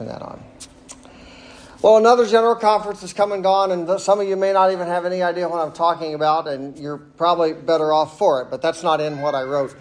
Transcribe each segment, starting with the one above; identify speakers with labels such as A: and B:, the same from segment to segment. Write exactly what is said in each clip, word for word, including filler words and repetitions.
A: turn that on. Well, another general conference is come and gone, and some of you may not even have any idea what I'm talking about, and you're probably better off for it, but that's not in what I wrote.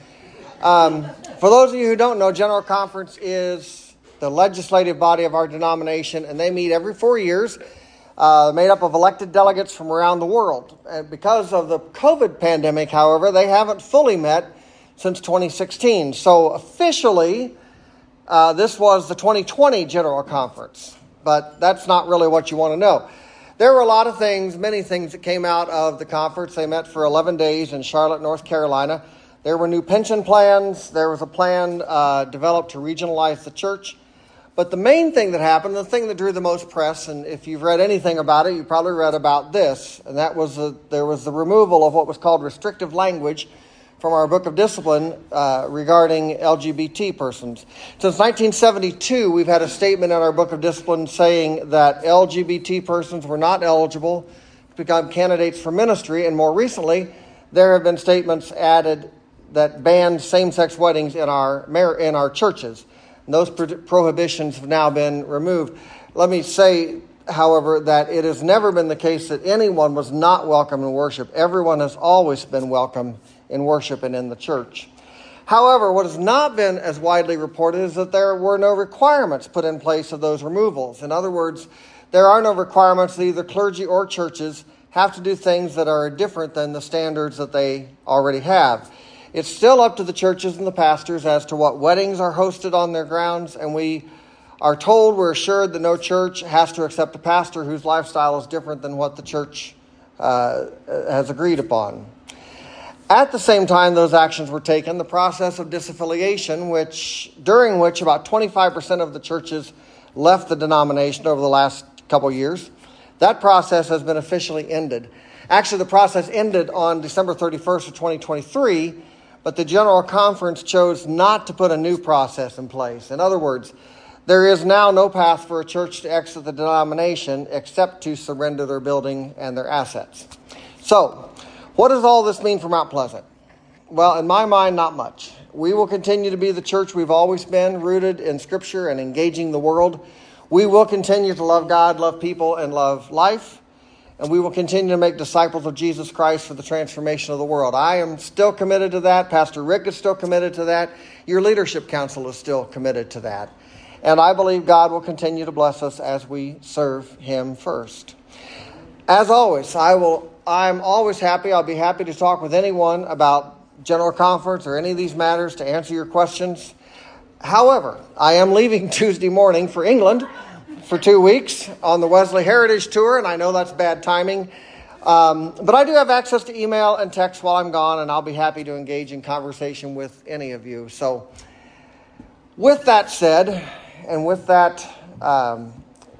A: Um, for those of you who don't know, General Conference is the legislative body of our denomination, and they meet every four years, uh, made up of elected delegates from around the world. And because of the COVID pandemic, however, they haven't fully met since twenty sixteen. So officially, uh, this was the twenty twenty General Conference. But that's not really what you want to know. There were a lot of things, many things that came out of the conference. They met for eleven days in Charlotte, North Carolina. There were new pension plans. There was a plan uh, developed to regionalize the church. But the main thing that happened, the thing that drew the most press, and if you've read anything about it, you probably read about this, and that was a, there was the removal of what was called restrictive language from our Book of Discipline uh, regarding L G B T persons. Since nineteen seventy-two, we've had a statement in our Book of Discipline saying that L G B T persons were not eligible to become candidates for ministry, and more recently, there have been statements added that ban same-sex weddings in our in our churches. And those pro- prohibitions have now been removed. Let me say, however, that it has never been the case that anyone was not welcome in worship. Everyone has always been welcome in worship and in the church. However, what has not been as widely reported is that there were no requirements put in place of those removals. In other words, there are no requirements that either clergy or churches have to do things that are different than the standards that they already have. It's still up to the churches and the pastors as to what weddings are hosted on their grounds, and we are told, we're assured that no church has to accept a pastor whose lifestyle is different than what the church uh, has agreed upon. At the same time those actions were taken, the process of disaffiliation, which during which about twenty-five percent of the churches left the denomination over the last couple of years, that process has been officially ended. Actually, the process ended on December thirty-first of twenty twenty-three, but the General Conference chose not to put a new process in place. In other words, there is now no path for a church to exit the denomination except to surrender their building and their assets. So, what does all this mean for Mount Pleasant? Well, in my mind, not much. We will continue to be the church we've always been, rooted in Scripture and engaging the world. We will continue to love God, love people, and love life. And we will continue to make disciples of Jesus Christ for the transformation of the world. I am still committed to that. Pastor Rick is still committed to that. Your leadership council is still committed to that. And I believe God will continue to bless us as we serve Him first. As always, I will I'm always happy. I'll be happy to talk with anyone about General Conference or any of these matters to answer your questions. However, I am leaving Tuesday morning for England for two weeks on the Wesley Heritage Tour, and I know that's bad timing. Um, but I do have access to email and text while I'm gone, and I'll be happy to engage in conversation with any of you. So with that said, and with that um,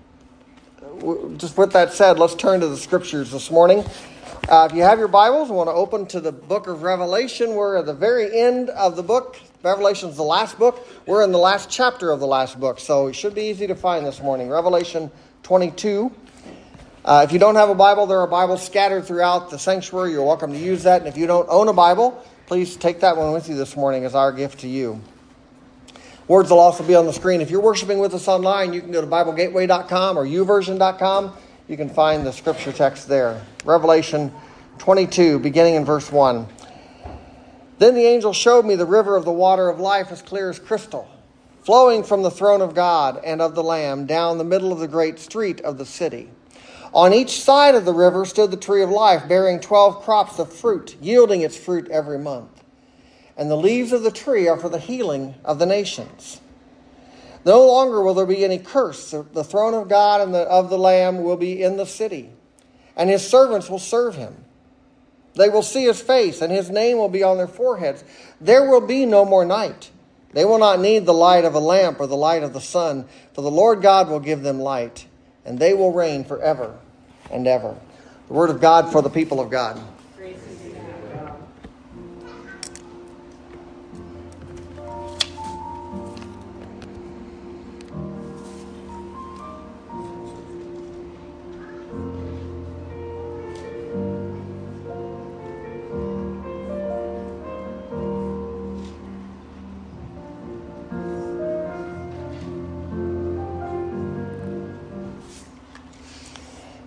A: just with that said, let's turn to the Scriptures this morning. Uh, if you have your Bibles, I want to open to the book of Revelation. We're at the very end of the book. Revelation is the last book. We're in the last chapter of the last book, so it should be easy to find this morning. Revelation twenty-two. Uh, if you don't have a Bible, there are Bibles scattered throughout the sanctuary. You're welcome to use that. And if you don't own a Bible, please take that one with you this morning as our gift to you. Words will also be on the screen. If you're worshiping with us online, you can go to Bible Gateway dot com or U Version dot com. You can find the scripture text there. Revelation twenty-two, beginning in verse one. Then the angel showed me the river of the water of life as clear as crystal, flowing from the throne of God and of the Lamb down the middle of the great street of the city. On each side of the river stood the tree of life, bearing twelve crops of fruit, yielding its fruit every month. And the leaves of the tree are for the healing of the nations. No longer will there be any curse. The throne of God and the, of the Lamb will be in the city, and his servants will serve him. They will see his face, and his name will be on their foreheads. There will be no more night. They will not need the light of a lamp or the light of the sun, for the Lord God will give them light, and they will reign forever and ever. The word of God for the people of God.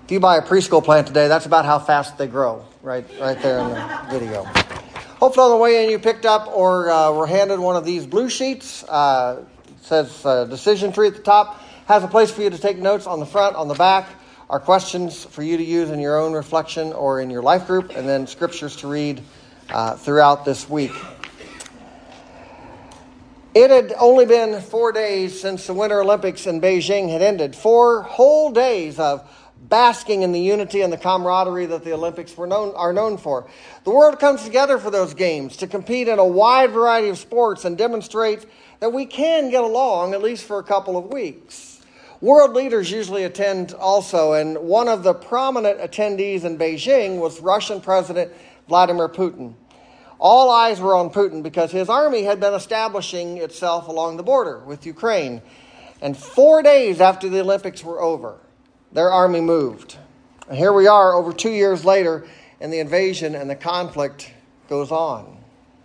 A: If you buy a preschool plant today, that's about how fast they grow, right, right there in the video. Hopefully on the way in you picked up or uh, were handed one of these blue sheets. Uh, it says uh, decision tree at the top. Has a place for you to take notes on the front, on the back. Are questions for you to use in your own reflection or in your life group. And then scriptures to read uh, throughout this week. It had only been four days since the Winter Olympics in Beijing had ended. Four whole days of basking in the unity and the camaraderie that the Olympics were known are known for. The world comes together for those games to compete in a wide variety of sports and demonstrate that we can get along at least for a couple of weeks. World leaders usually attend also, and one of the prominent attendees in Beijing was Russian President Vladimir Putin. All eyes were on Putin because his army had been establishing itself along the border with Ukraine. And four days after the Olympics were over, their army moved. And here we are over two years later, and the invasion and the conflict goes on.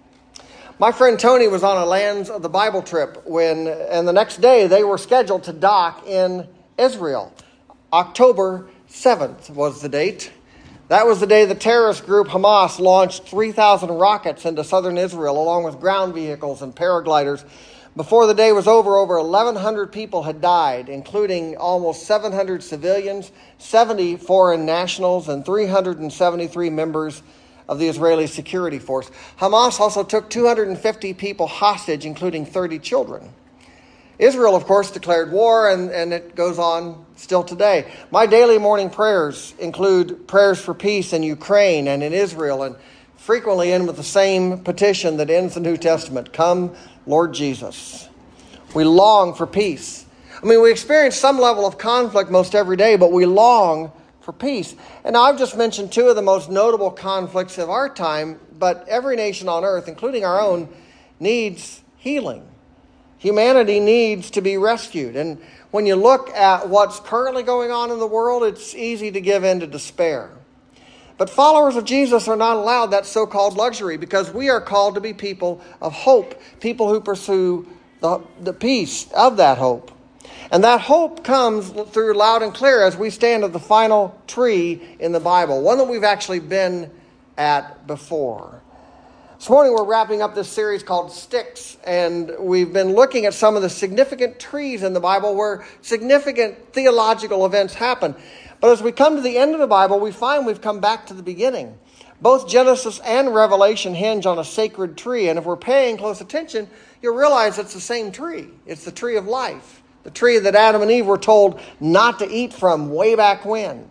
A: My friend Tony was on a Lands of the Bible trip when, and the next day they were scheduled to dock in Israel. October seventh was the date. That was the day the terrorist group Hamas launched three thousand rockets into southern Israel, along with ground vehicles and paragliders. Before the day was over, over eleven hundred people had died, including almost seven hundred civilians, seventy foreign nationals, and three hundred seventy-three members of the Israeli security force. Hamas also took two hundred fifty people hostage, including thirty children. Israel, of course, declared war, and, and it goes on still today. My daily morning prayers include prayers for peace in Ukraine and in Israel, and frequently end with the same petition that ends the New Testament: "Come, Lord Jesus." We long for peace. I mean, we experience some level of conflict most every day, but we long for peace. And now I've just mentioned two of the most notable conflicts of our time, but every nation on earth, including our own, needs healing. Humanity needs to be rescued. And when you look at what's currently going on in the world, it's easy to give in to despair. But followers of Jesus are not allowed that so-called luxury, because we are called to be people of hope, people who pursue the, the peace of that hope. And that hope comes through loud and clear as we stand at the final tree in the Bible, one that we've actually been at before. This morning we're wrapping up this series called Sticks, and we've been looking at some of the significant trees in the Bible where significant theological events happen. But as we come to the end of the Bible, we find we've come back to the beginning. Both Genesis and Revelation hinge on a sacred tree, and if we're paying close attention, you'll realize it's the same tree. It's the tree of life, the tree that Adam and Eve were told not to eat from way back when.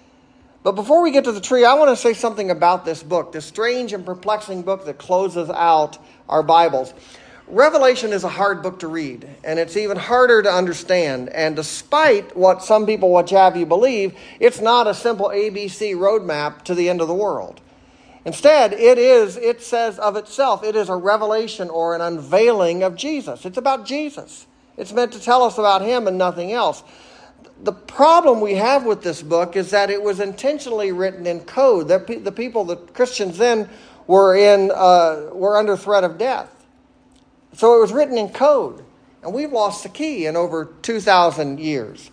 A: But before we get to the tree, I want to say something about this book, this strange and perplexing book that closes out our Bibles. Revelation is a hard book to read, and it's even harder to understand. And despite what some people would have you believe, it's not a simple A B C roadmap to the end of the world. Instead, it is, it says of itself, it is a revelation or an unveiling of Jesus. It's about Jesus. It's meant to tell us about him and nothing else. The problem we have with this book is that it was intentionally written in code. The, the people, the Christians then, were in uh, were under threat of death. So it was written in code, and we've lost the key in over two thousand years.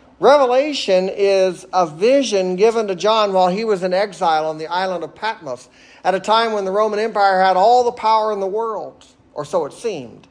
A: Revelation is a vision given to John while he was in exile on the island of Patmos, at a time when the Roman Empire had all the power in the world, or so it seemed.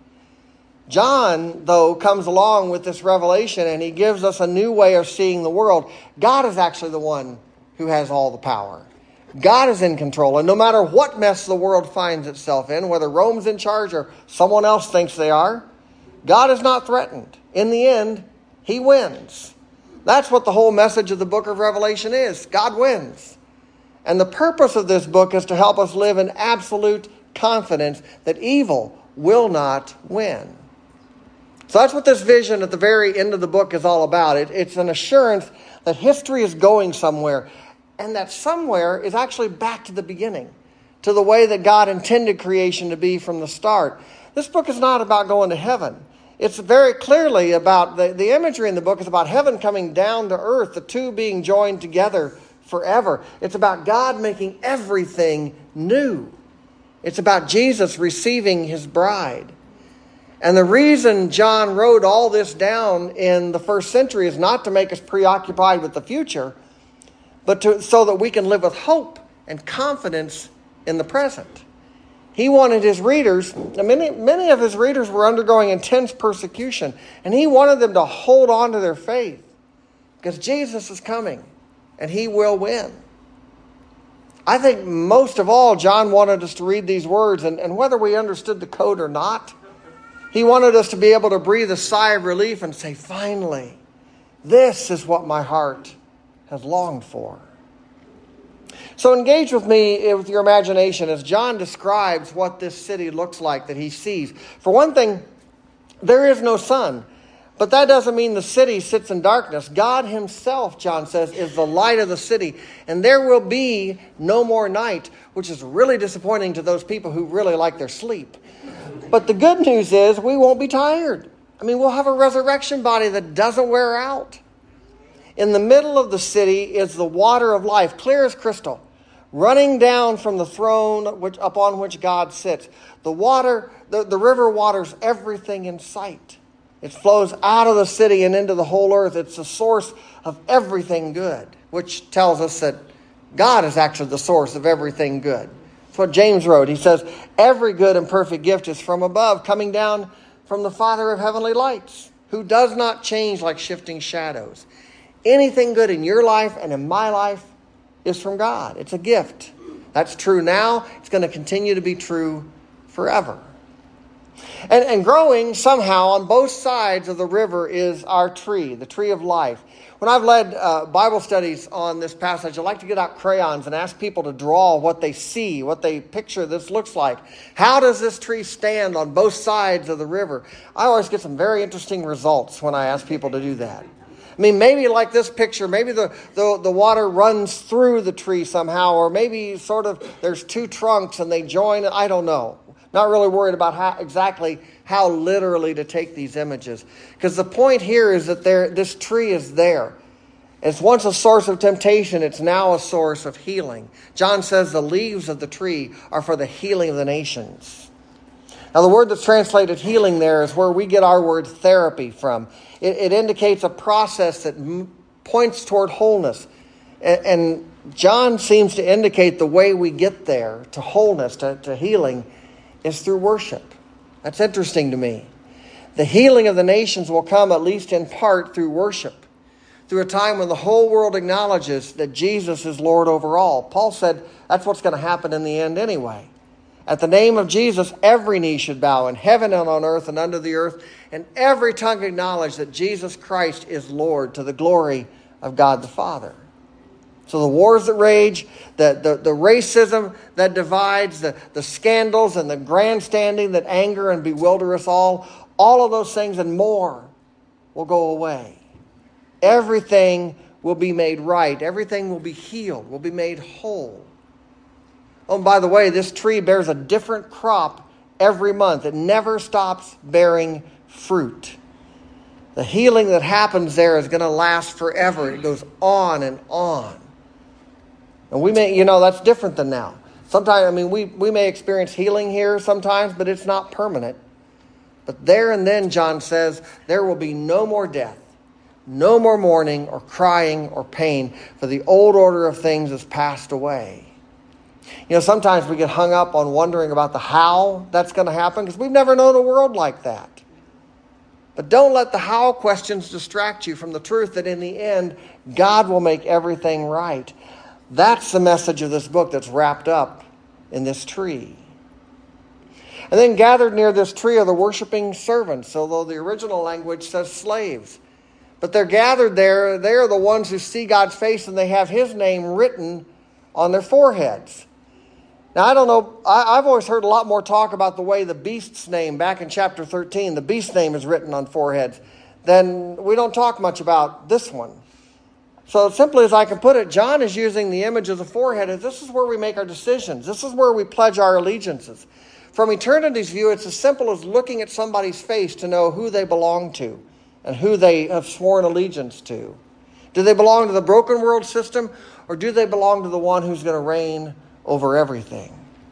A: John, though, comes along with this revelation, and he gives us a new way of seeing the world. God is actually the one who has all the power. God is in control, and no matter what mess the world finds itself in, whether Rome's in charge or someone else thinks they are, God is not threatened. In the end, he wins. That's what the whole message of the book of Revelation is. God wins. And the purpose of this book is to help us live in absolute confidence that evil will not win. So that's what this vision at the very end of the book is all about. It, it's an assurance that history is going somewhere, and that somewhere is actually back to the beginning, to the way that God intended creation to be from the start. This book is not about going to heaven. It's very clearly about, the, the imagery in the book is about heaven coming down to earth, the two being joined together forever. It's about God making everything new. It's about Jesus receiving his bride. And the reason John wrote all this down in the first century is not to make us preoccupied with the future, but to, so that we can live with hope and confidence in the present. He wanted his readers, many, many of his readers were undergoing intense persecution, and he wanted them to hold on to their faith because Jesus is coming and he will win. I think most of all, John wanted us to read these words, and, and whether we understood the code or not, he wanted us to be able to breathe a sigh of relief and say, finally, this is what my heart has longed for. So engage with me with your imagination as John describes what this city looks like that he sees. For one thing, there is no sun, but that doesn't mean the city sits in darkness. God himself, John says, is the light of the city, and there will be no more night, which is really disappointing to those people who really like their sleep. But the good news is we won't be tired. I mean, we'll have a resurrection body that doesn't wear out. In the middle of the city is the water of life, clear as crystal, running down from the throne which, upon which God sits. The water, the, the river waters everything in sight. It flows out of the city and into the whole earth. It's the source of everything good, which tells us that God is actually the source of everything good. That's what James wrote. He says, every good and perfect gift is from above, coming down from the Father of heavenly lights, who does not change like shifting shadows. Anything good in your life and in my life is from God. It's a gift. That's true now. It's going to continue to be true forever. And, and growing somehow on both sides of the river is our tree, the tree of life. When I've led uh, Bible studies on this passage, I like to get out crayons and ask people to draw what they see, what they picture this looks like. How does this tree stand on both sides of the river? I always get some very interesting results when I ask people to do that. I mean, maybe like this picture, maybe the, the, the water runs through the tree somehow, or maybe sort of there's two trunks and they join. I don't know. Not really worried about how exactly how literally to take these images. Because the point here is that there, this tree is there. It's once a source of temptation. It's now a source of healing. John says the leaves of the tree are for the healing of the nations. Now, the word that's translated healing there is where we get our word therapy from. It, it indicates a process that m- points toward wholeness. And, and John seems to indicate the way we get there to wholeness, to, to healing, is through worship. That's interesting to me. The healing of the nations will come, at least in part, through worship. Through a time when the whole world acknowledges that Jesus is Lord over all. Paul said that's what's going to happen in the end anyway. At the name of Jesus, every knee should bow in heaven and on earth and under the earth, and every tongue acknowledge that Jesus Christ is Lord, to the glory of God the Father. So the wars that rage, the, the, the racism that divides, the, the scandals and the grandstanding that anger and bewilder us all, all of those things and more will go away. Everything will be made right. Everything will be healed, will be made whole. Oh, and by the way, this tree bears a different crop every month. It never stops bearing fruit. The healing that happens there is going to last forever. It goes on and on. And we may, you know, that's different than now. Sometimes, I mean, we, we may experience healing here sometimes, but it's not permanent. But there and then, John says, there will be no more death, no more mourning or crying or pain, for the old order of things has passed away. You know, sometimes we get hung up on wondering about the how that's going to happen because we've never known a world like that. But don't let the how questions distract you from the truth that in the end, God will make everything right. That's the message of this book that's wrapped up in this tree. And then gathered near this tree are the worshiping servants, although the original language says slaves. But they're gathered there. They're the ones who see God's face and they have his name written on their foreheads. Now, I don't know, I, I've always heard a lot more talk about the way the beast's name, back in chapter thirteen, the beast's name is written on foreheads. Then we don't talk much about this one. So simply as I can put it, John is using the image of the forehead as this is where we make our decisions. This is where we pledge our allegiances. From eternity's view, it's as simple as looking at somebody's face to know who they belong to and who they have sworn allegiance to. Do they belong to the broken world system, or do they belong to the one who's going to reign over everything?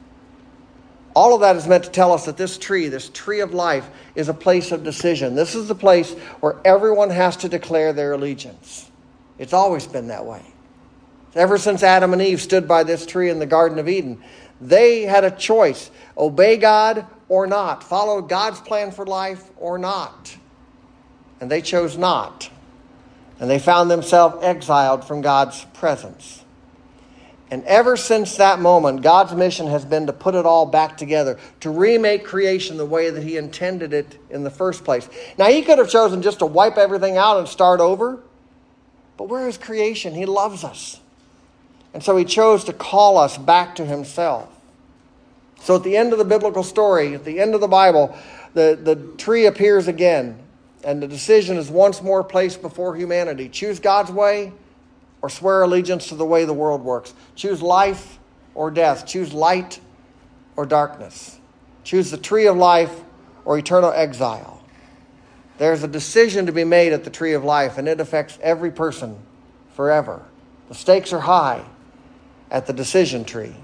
A: All of that is meant to tell us that this tree, this tree of life, is a place of decision. This is the place where everyone has to declare their allegiance. It's always been that way. Ever since Adam and Eve stood by this tree in the Garden of Eden, they had a choice. Obey God or not. Follow God's plan for life or not. And they chose not. And they found themselves exiled from God's presence. And ever since that moment, God's mission has been to put it all back together, to remake creation the way that He intended it in the first place. Now, He could have chosen just to wipe everything out and start over. But where is creation? He loves us. And so He chose to call us back to Himself. So at the end of the biblical story, at the end of the Bible, the, the tree appears again. And the decision is once more placed before humanity. Choose God's way or swear allegiance to the way the world works. Choose life or death. Choose light or darkness. Choose the tree of life or eternal exile. There's a decision to be made at the tree of life, and it affects every person forever. The stakes are high at the decision tree.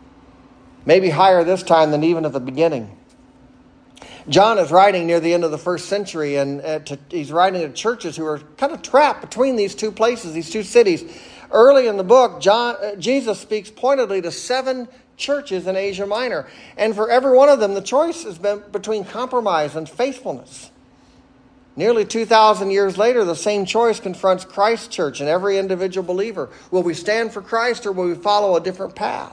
A: Maybe higher this time than even at the beginning. John is writing near the end of the first century, and uh, to, he's writing to churches who are kind of trapped between these two places, these two cities. Early in the book, John, uh, Jesus speaks pointedly to seven churches in Asia Minor. And for every one of them, the choice has been between compromise and faithfulness. Nearly two thousand years later, the same choice confronts Christ's church and every individual believer. Will we stand for Christ or will we follow a different path?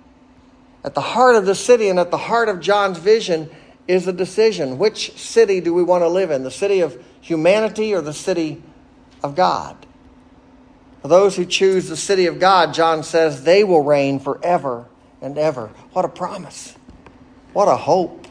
A: At the heart of the city and at the heart of John's vision is a decision. Which city do we want to live in? The city of humanity or the city of God? For those who choose the city of God, John says, they will reign forever and ever. What a promise. What a hope.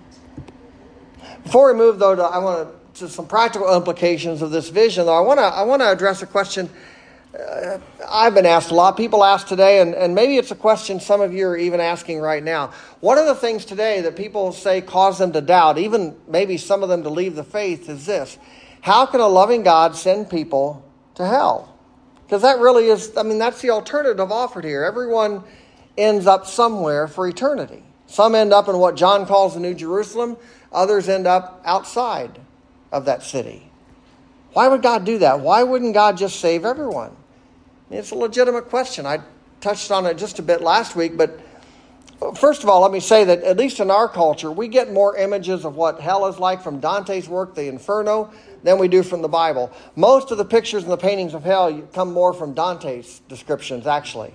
A: Before we move, though, to, I want to, to some practical implications of this vision, though, I want to I want to address a question uh, I've been asked a lot. People ask today, and, and maybe it's a question some of you are even asking right now. One of the things today that people say cause them to doubt, even maybe some of them to leave the faith, is this. How can a loving God send people to hell? Because that really is, I mean, that's the alternative offered here. Everyone ends up somewhere for eternity. Some end up in what John calls the New Jerusalem. Others end up outside of that city. Why would God do that? Why wouldn't God just save everyone? I mean, it's a legitimate question. I touched on it just a bit last week, but first of all, let me say that at least in our culture, we get more images of what hell is like from Dante's work, the Inferno, than we do from the Bible. Most of the pictures and the paintings of hell come more from Dante's descriptions, actually.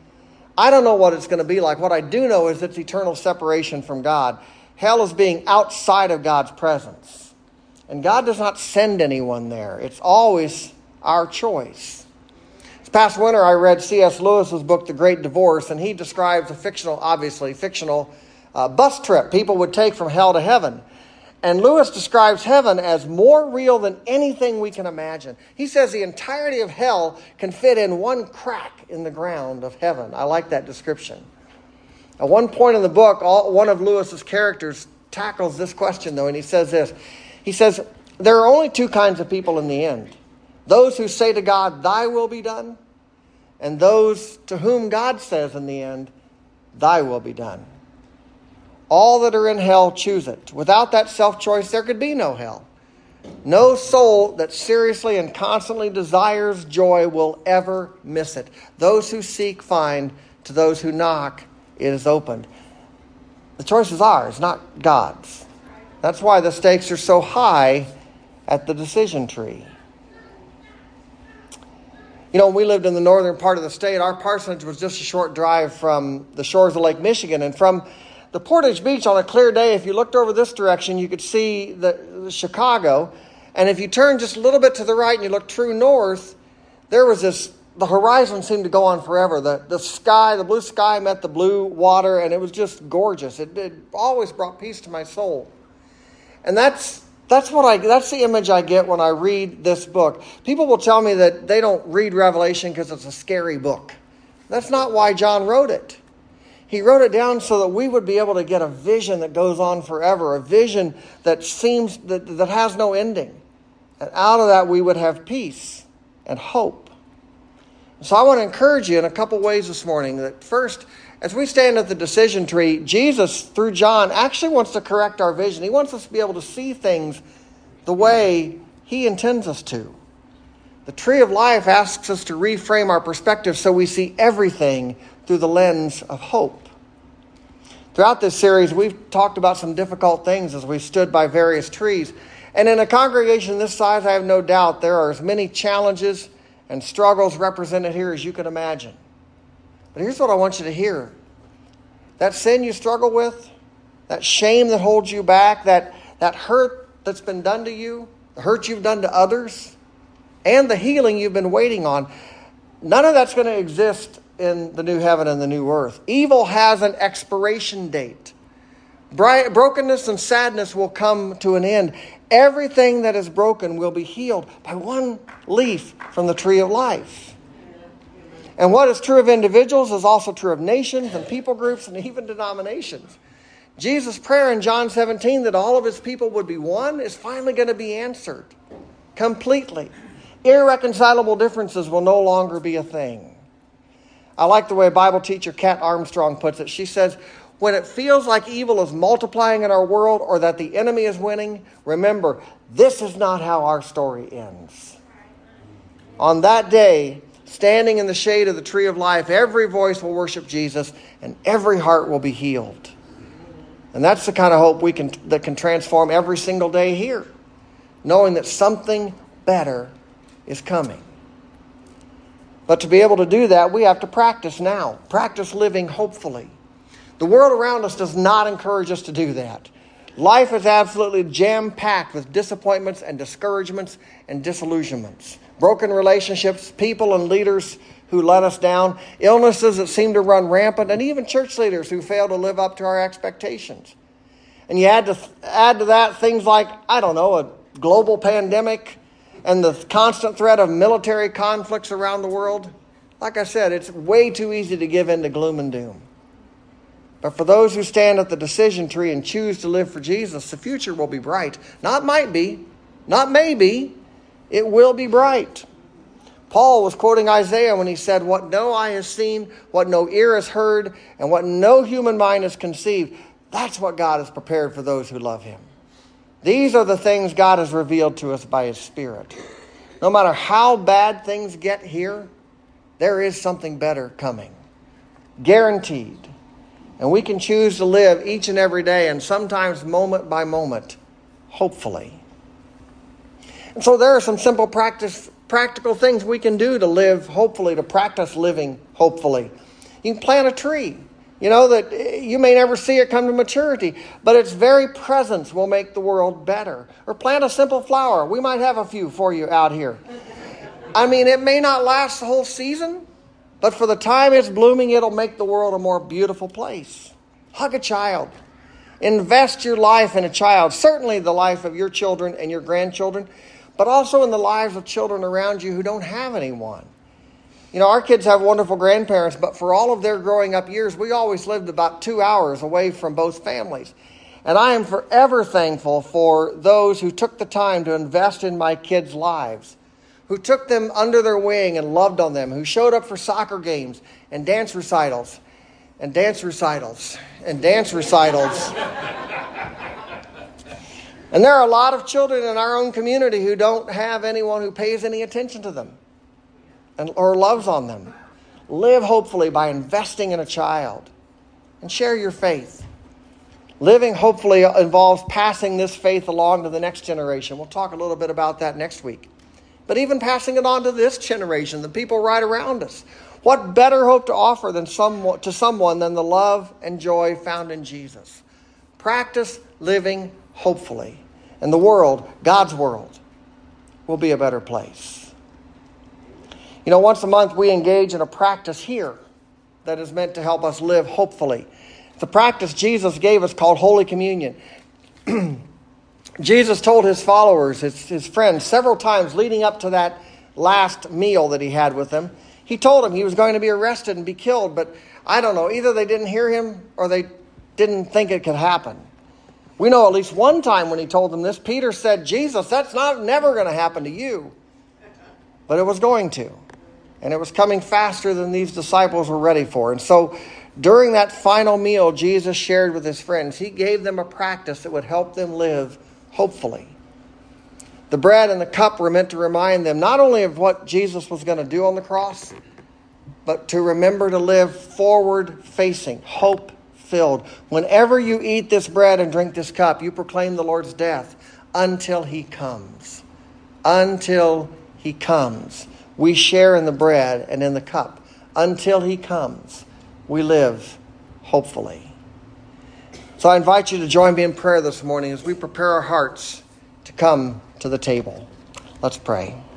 A: I don't know what it's going to be like. What I do know is it's eternal separation from God. Hell is being outside of God's presence. And God does not send anyone there. It's always our choice. This past winter, I read C S Lewis's book, The Great Divorce, and he describes a fictional, obviously fictional, uh, bus trip people would take from hell to heaven. And Lewis describes heaven as more real than anything we can imagine. He says the entirety of hell can fit in one crack in the ground of heaven. I like that description. At one point in the book, all, one of Lewis's characters tackles this question, though, and he says this. He says, there are only two kinds of people in the end. Those who say to God, thy will be done, and those to whom God says in the end, thy will be done. All that are in hell choose it. Without that self-choice, there could be no hell. No soul that seriously and constantly desires joy will ever miss it. Those who seek find. To those who knock, it is opened. The choice is ours, not God's. That's why the stakes are so high at the decision tree. You know, when we lived in the northern part of the state, our parsonage was just a short drive from the shores of Lake Michigan. And from the Portage Beach on a clear day, if you looked over this direction, you could see the, the Chicago. And if you turned just a little bit to the right and you looked true north, there was this, the horizon seemed to go on forever. The, the sky, the blue sky met the blue water, and it was just gorgeous. It, it always brought peace to my soul. And that's that's what I that's the image I get when I read this book. People will tell me that they don't read Revelation because it's a scary book. That's not why John wrote it. He wrote it down so that we would be able to get a vision that goes on forever, a vision that seems that, that has no ending. And out of that we would have peace and hope. So I want to encourage you in a couple ways this morning. That first, as we stand at the decision tree, Jesus, through John, actually wants to correct our vision. He wants us to be able to see things the way He intends us to. The tree of life asks us to reframe our perspective so we see everything through the lens of hope. Throughout this series, we've talked about some difficult things as we stood by various trees. And in a congregation this size, I have no doubt there are as many challenges and struggles represented here as you can imagine. But here's what I want you to hear. That sin you struggle with, that shame that holds you back, that, that hurt that's been done to you, the hurt you've done to others, and the healing you've been waiting on, none of that's going to exist in the new heaven and the new earth. Evil has an expiration date. Brokenness and sadness will come to an end. Everything that is broken will be healed by one leaf from the tree of life. And what is true of individuals is also true of nations and people groups and even denominations. Jesus' prayer in John seventeen that all of his people would be one is finally going to be answered completely. Irreconcilable differences will no longer be a thing. I like the way Bible teacher Kat Armstrong puts it. She says, when it feels like evil is multiplying in our world or that the enemy is winning, remember, this is not how our story ends. On that day, standing in the shade of the tree of life, every voice will worship Jesus and every heart will be healed. And that's the kind of hope we can that can transform every single day here, knowing that something better is coming. But to be able to do that, we have to practice now. Practice living hopefully. The world around us does not encourage us to do that. Life is absolutely jam-packed with disappointments and discouragements and disillusionments. Broken relationships, people and leaders who let us down, illnesses that seem to run rampant, and even church leaders who fail to live up to our expectations. And you add to, add to that things like, I don't know, a global pandemic, and the constant threat of military conflicts around the world. Like I said, it's way too easy to give in to gloom and doom. But for those who stand at the decision tree and choose to live for Jesus, the future will be bright. Not might be, not maybe, it will be bright. Paul was quoting Isaiah when he said, what no eye has seen, what no ear has heard, and what no human mind has conceived, that's what God has prepared for those who love him. These are the things God has revealed to us by his Spirit. No matter how bad things get here, there is something better coming. Guaranteed. And we can choose to live each and every day, and sometimes moment by moment, hopefully. And so there are some simple practice, practical things we can do to live hopefully, to practice living hopefully. You can plant a tree. You know, that you may never see it come to maturity, but its very presence will make the world better. Or plant a simple flower. We might have a few for you out here. I mean, it may not last the whole season, but for the time it's blooming, it'll make the world a more beautiful place. Hug a child. Invest your life in a child. Certainly the life of your children and your grandchildren, but also in the lives of children around you who don't have anyone. You know, our kids have wonderful grandparents, but for all of their growing up years, we always lived about two hours away from both families. And I am forever thankful for those who took the time to invest in my kids' lives, who took them under their wing and loved on them, who showed up for soccer games and dance recitals, and dance recitals, and dance recitals. And there are a lot of children in our own community who don't have anyone who pays any attention to them and or loves on them. Live hopefully by investing in a child and share your faith. Living hopefully involves passing this faith along to the next generation. We'll talk a little bit about that next week. But even passing it on to this generation, the people right around us. What better hope to offer than some, to someone than the love and joy found in Jesus? Practice living hopefully. And the world, God's world, will be a better place. You know, once a month we engage in a practice here that is meant to help us live hopefully. The practice Jesus gave us called Holy Communion. Jesus told his followers, his, his friends, several times leading up to that last meal that he had with them. He told them he was going to be arrested and be killed, but I don't know, either they didn't hear him or they didn't think it could happen. We know at least one time when he told them this, Peter said, Jesus, that's not never going to happen to you. But it was going to. And it was coming faster than these disciples were ready for. And so during that final meal Jesus shared with his friends, he gave them a practice that would help them live hopefully. The bread and the cup were meant to remind them not only of what Jesus was going to do on the cross, but to remember to live forward-facing, hope-filled. Whenever you eat this bread and drink this cup, you proclaim the Lord's death until He comes. Until He comes. We share in the bread and in the cup. Until He comes, we live hopefully. So I invite you to join me in prayer this morning as we prepare our hearts to come to the table. Let's pray.